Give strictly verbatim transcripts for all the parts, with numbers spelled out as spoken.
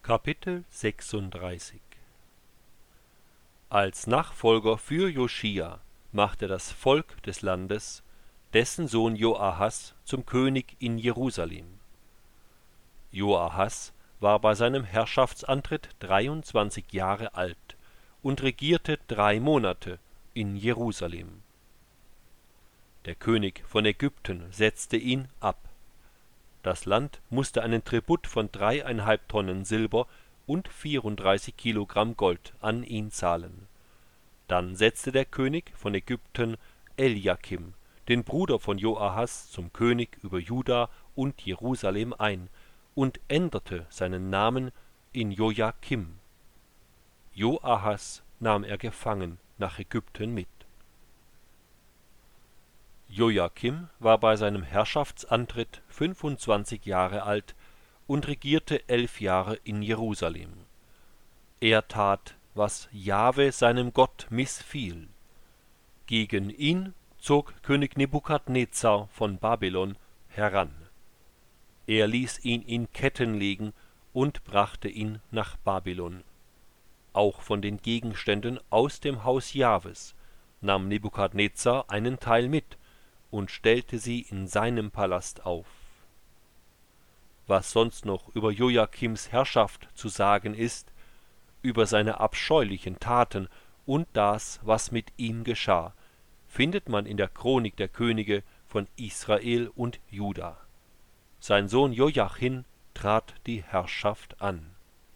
Kapitel sechsunddreißig. Als Nachfolger für Joschia machte das Volk des Landes dessen Sohn Joahas zum König in Jerusalem. Joahas war bei seinem Herrschaftsantritt dreiundzwanzig Jahre alt und regierte drei Monate in Jerusalem. Der König von Ägypten setzte ihn ab. Das Land musste einen Tribut von dreieinhalb Tonnen Silber und vierunddreißig Kilogramm Gold an ihn zahlen. Dann setzte der König von Ägypten Eliakim, den Bruder von Joahas, zum König über Juda und Jerusalem ein und änderte seinen Namen in Jojakim. Joahas nahm er gefangen nach Ägypten mit. Jojakim war bei seinem Herrschaftsantritt fünfundzwanzig Jahre alt und regierte elf Jahre in Jerusalem. Er tat, was Jahwe seinem Gott missfiel. Gegen ihn zog König Nebukadnezar von Babylon heran. Er ließ ihn in Ketten legen und brachte ihn nach Babylon. Auch von den Gegenständen aus dem Haus Jahwes nahm Nebukadnezar einen Teil mit und stellte sie in seinem Palast auf. Was sonst noch über Jojakims Herrschaft zu sagen ist, über seine abscheulichen Taten und das, was mit ihm geschah, findet man in der Chronik der Könige von Israel und Juda. Sein Sohn Jojachin trat die Herrschaft an.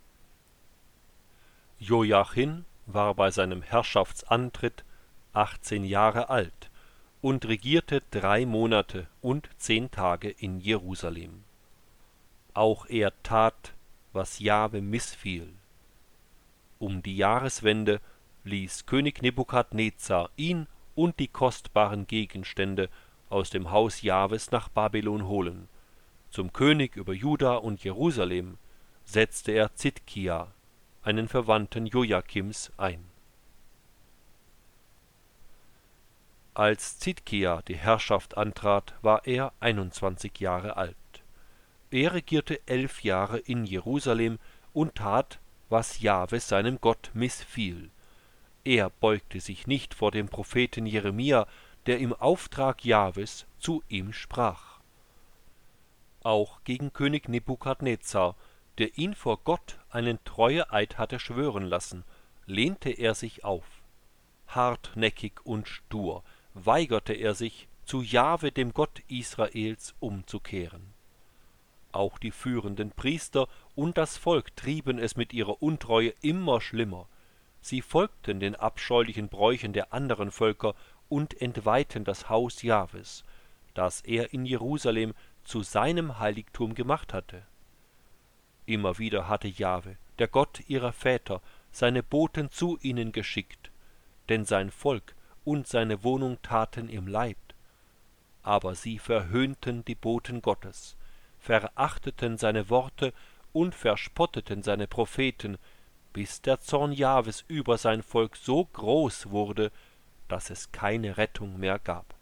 Jojachin war bei seinem Herrschaftsantritt achtzehn Jahre alt und regierte drei Monate und zehn Tage in Jerusalem. Auch er tat, was Jahwe missfiel. Um die Jahreswende ließ König Nebukadnezar ihn und die kostbaren Gegenstände aus dem Haus Jahwes nach Babylon holen. Zum König über Juda und Jerusalem setzte er Zidkia, einen Verwandten Jojakims, ein. Als Zidkia die Herrschaft antrat, war er einundzwanzig Jahre alt. Er regierte elf Jahre in Jerusalem und tat, was Jahwe seinem Gott missfiel. Er beugte sich nicht vor dem Propheten Jeremia, der im Auftrag Jahwes zu ihm sprach. Auch gegen König Nebukadnezar, der ihn vor Gott einen Treueeid hatte schwören lassen, lehnte er sich auf. Hartnäckig und stur weigerte er sich, zu Jahwe, dem Gott Israels, umzukehren. Auch die führenden Priester und das Volk trieben es mit ihrer Untreue immer schlimmer. Sie folgten den abscheulichen Bräuchen der anderen Völker und entweihten das Haus Jahwes, das er in Jerusalem zu seinem Heiligtum gemacht hatte. Immer wieder hatte Jahwe, der Gott ihrer Väter, seine Boten zu ihnen geschickt, denn sein Volk und seine Wohnung taten ihm leid. Aber sie verhöhnten die Boten Gottes, verachteten seine Worte und verspotteten seine Propheten, bis der Zorn Jahwes über sein Volk so groß wurde, dass es keine Rettung mehr gab.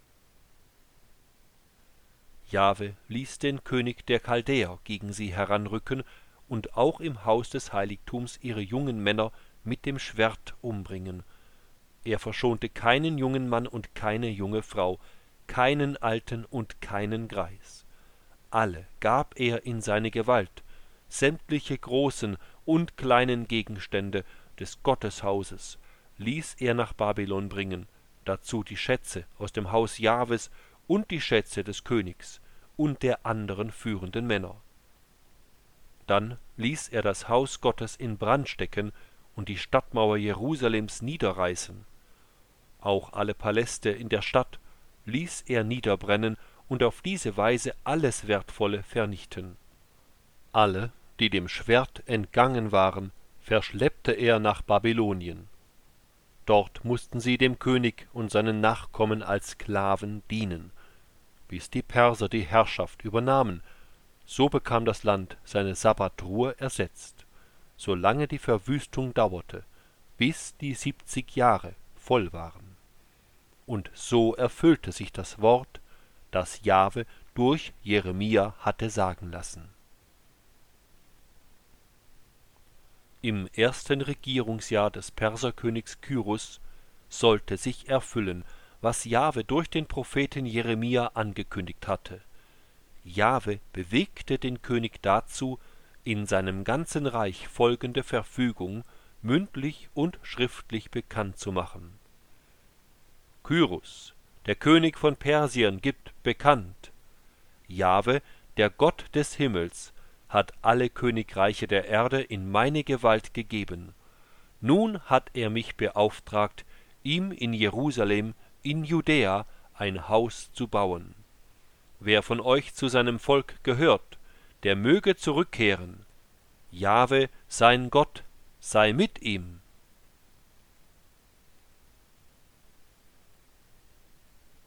Jahwe ließ den König der Chaldäer gegen sie heranrücken und auch im Haus des Heiligtums ihre jungen Männer mit dem Schwert umbringen. Er verschonte keinen jungen Mann und keine junge Frau, keinen Alten und keinen Greis. Alle gab er in seine Gewalt, sämtliche großen und kleinen Gegenstände des Gotteshauses ließ er nach Babylon bringen, dazu die Schätze aus dem Haus Jahwes und die Schätze des Königs und der anderen führenden Männer. Dann ließ er das Haus Gottes in Brand stecken und die Stadtmauer Jerusalems niederreißen. Auch alle Paläste in der Stadt ließ er niederbrennen und auf diese Weise alles Wertvolle vernichten. Alle, die dem Schwert entgangen waren, verschleppte er nach Babylonien. Dort mussten sie dem König und seinen Nachkommen als Sklaven dienen, bis die Perser die Herrschaft übernahmen. So bekam das Land seine Sabbatruhe ersetzt, solange die Verwüstung dauerte, bis die siebzig Jahre voll waren. Und so erfüllte sich das Wort, das Jahwe durch Jeremia hatte sagen lassen. im ersten Regierungsjahr des Perserkönigs Kyrus, sollte sich erfüllen, was Jahwe durch den Propheten Jeremia angekündigt hatte. Jahwe bewegte den König dazu, in seinem ganzen Reich folgende Verfügung mündlich und schriftlich bekannt zu machen: Kyrus, der König von Persien, gibt bekannt: Jahwe, der Gott des Himmels, hat alle Königreiche der Erde in meine Gewalt gegeben. Nun hat er mich beauftragt, ihm in Jerusalem, in Judäa, ein Haus zu bauen. Wer von euch zu seinem Volk gehört, der möge zurückkehren. Jahwe, sein Gott, sei mit ihm.